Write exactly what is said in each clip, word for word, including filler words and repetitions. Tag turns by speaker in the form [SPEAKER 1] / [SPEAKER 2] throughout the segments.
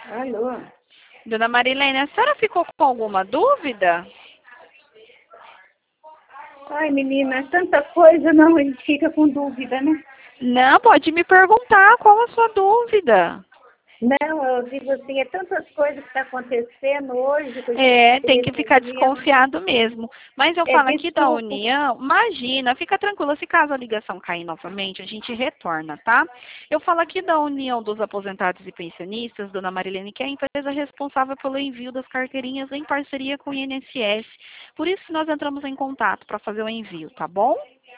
[SPEAKER 1] Alô?
[SPEAKER 2] Dona Marilene, a senhora ficou com alguma dúvida?
[SPEAKER 1] Ai, menina, tanta coisa, não, a gente fica com dúvida, né?
[SPEAKER 2] Não, pode me perguntar qual a sua dúvida.
[SPEAKER 1] Não, eu digo assim, é tantas coisas que estão acontecendo hoje que a gente
[SPEAKER 2] É, tem que ficar
[SPEAKER 1] deveria...
[SPEAKER 2] desconfiado mesmo. Mas eu
[SPEAKER 1] É,
[SPEAKER 2] falo aqui da
[SPEAKER 1] desculpa.
[SPEAKER 2] União, imagina, fica tranquila, se caso a ligação cair novamente, a gente retorna, tá? Eu falo aqui da União dos Aposentados e Pensionistas, Dona Marilene, que é a empresa responsável pelo envio das carteirinhas em parceria com o I N S S. Por isso que nós entramos em contato para fazer o envio, tá bom?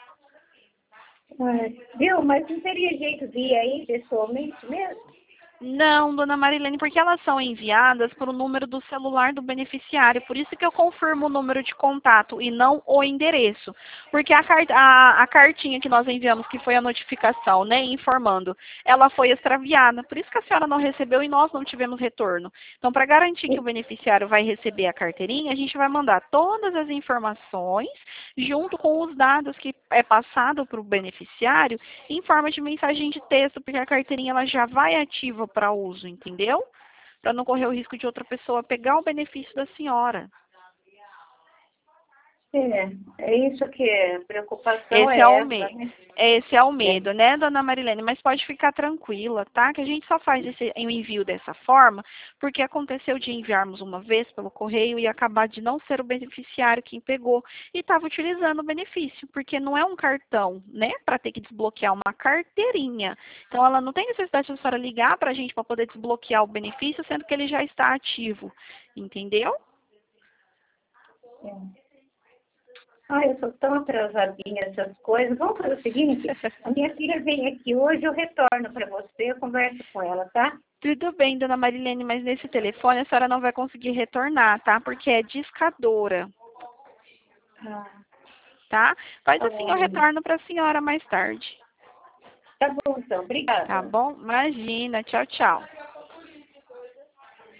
[SPEAKER 1] Ai, viu? Mas não teria jeito de ir aí pessoalmente mesmo?
[SPEAKER 2] Não, dona Marilene, porque elas são enviadas para o número do celular do beneficiário. Por isso que eu confirmo o número de contato e não o endereço. Porque a, car a, a cartinha que nós enviamos, que foi a notificação, né, informando, ela foi extraviada. Por isso que a senhora não recebeu e nós não tivemos retorno. Então, para garantir que o beneficiário vai receber a carteirinha, a gente vai mandar todas as informações junto com os dados que é passado para o beneficiário em forma de mensagem de texto, porque a carteirinha ela já vai ativa para uso, entendeu? Para não correr o risco de outra pessoa pegar o benefício da senhora.
[SPEAKER 1] É, é isso que é, a preocupação
[SPEAKER 2] Esse é
[SPEAKER 1] é
[SPEAKER 2] o
[SPEAKER 1] essa,
[SPEAKER 2] medo.
[SPEAKER 1] né?
[SPEAKER 2] Esse é o
[SPEAKER 1] É.
[SPEAKER 2] medo, né, dona Marilene? Mas pode ficar tranquila, tá? Que a gente só faz esse o envio dessa forma porque aconteceu de enviarmos uma vez pelo correio e acabar de não ser o beneficiário quem pegou e estava utilizando o benefício, porque não é um cartão, né, para ter que desbloquear uma carteirinha. Então, ela não tem necessidade de a senhora ligar para a gente para poder desbloquear o benefício, sendo que ele já está ativo, entendeu?
[SPEAKER 1] É. Ai, eu sou tão atrasadinha nessas coisas. Vamos fazer o seguinte, a minha filha vem aqui hoje, eu retorno para você, eu converso com ela, tá?
[SPEAKER 2] Tudo bem, dona Marilene, mas nesse telefone a senhora não vai conseguir retornar, tá? Porque é discadora,
[SPEAKER 1] Ah,
[SPEAKER 2] tá? Faz
[SPEAKER 1] tá
[SPEAKER 2] assim,
[SPEAKER 1] bom,
[SPEAKER 2] eu
[SPEAKER 1] menina.
[SPEAKER 2] retorno para a senhora mais tarde.
[SPEAKER 1] Tá bom, então.
[SPEAKER 2] Tá
[SPEAKER 1] Obrigada.
[SPEAKER 2] bom? Imagina. Tchau, tchau.